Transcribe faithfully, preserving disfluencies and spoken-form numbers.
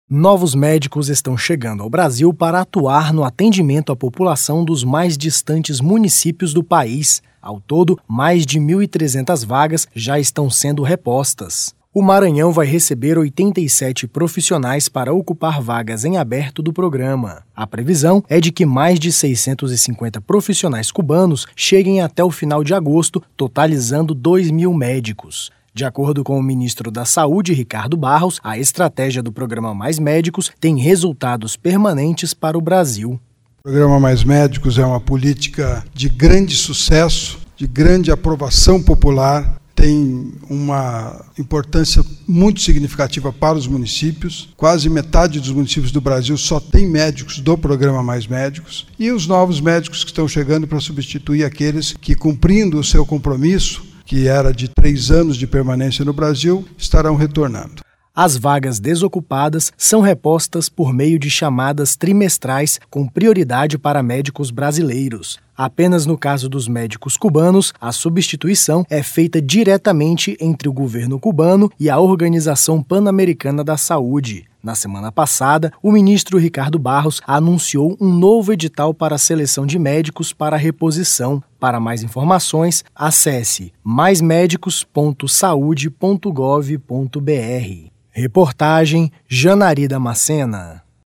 Novos médicos estão chegando ao Brasil para atuar no atendimento à população dos mais distantes municípios do país. Ao todo, mais de mil e trezentas vagas já estão sendo repostas. O Maranhão vai receber oitenta e sete profissionais para ocupar vagas em aberto do programa. A previsão é de que mais de seiscentos e cinquenta profissionais cubanos cheguem até o final de agosto, totalizando dois mil médicos. De acordo com o ministro da Saúde, Ricardo Barros, a estratégia do programa Mais Médicos tem resultados permanentes para o Brasil. O programa Mais Médicos é uma política de grande sucesso, de grande aprovação popular, tem uma importância muito significativa para os municípios. Quase metade dos municípios do Brasil só tem médicos do programa Mais Médicos. E os novos médicos que estão chegando para substituir aqueles que, cumprindo o seu compromisso, que era de três anos de permanência no Brasil, estarão retornando. As vagas desocupadas são repostas por meio de chamadas trimestrais com prioridade para médicos brasileiros. Apenas no caso dos médicos cubanos, a substituição é feita diretamente entre o governo cubano e a Organização Pan-Americana da Saúde. Na semana passada, o ministro Ricardo Barros anunciou um novo edital para a seleção de médicos para reposição. Para mais informações, acesse mais médicos ponto saude ponto gov ponto br. Reportagem Janari Damascena.